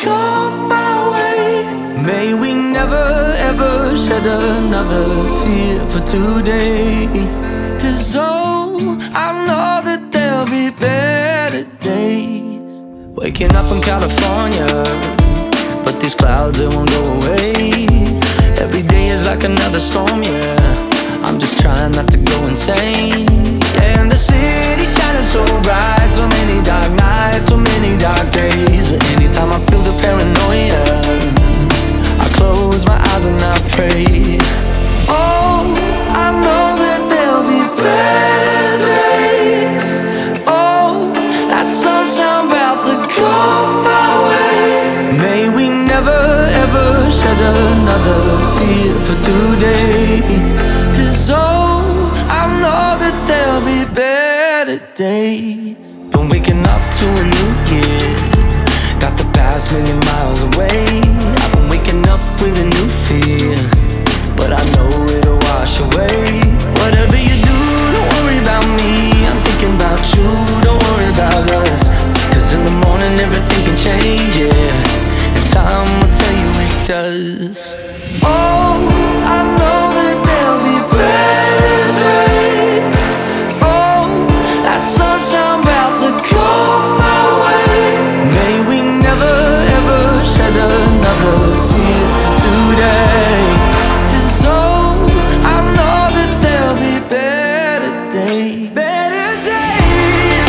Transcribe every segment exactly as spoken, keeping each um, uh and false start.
come my way. May we never ever shed another tear for today. Cause oh, I know that there'll be better days. Waking up in California, but these clouds, they won't go away. Every day is like another storm, yeah. I'm just trying not to go insane. And the city's shining so bright, so many dark nights, so many dark days. But anytime I feel the paranoia, I close my eyes and I pray. Oh, I know that there'll be better days. Oh, that sunshine about to come my way. May we never ever shed another tear for today. Cause oh, I know that there'll be better days. Been waking up to a new year, got the past million miles away. I've been waking up with a new fear, but I know it'll wash away. Whatever you do, don't worry about me, I'm thinking about you, don't worry about us. Cause in the morning everything can change, yeah, and time will tell you it does. Oh, I know that there'll be better days. Oh, that sunshine about to come my way. May we never ever shed another tear for today. Cause oh, I know that there'll be better days. Better days.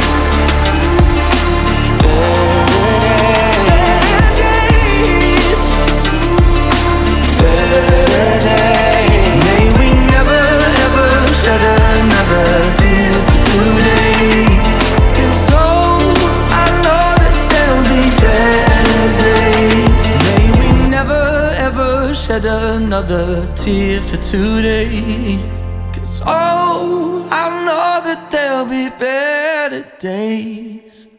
Better days. Better days. May we never ever shed another tear for today. Cause oh, I know that there'll be better days. May we never ever shed another tear for today. Cause oh, I know that there'll be better days.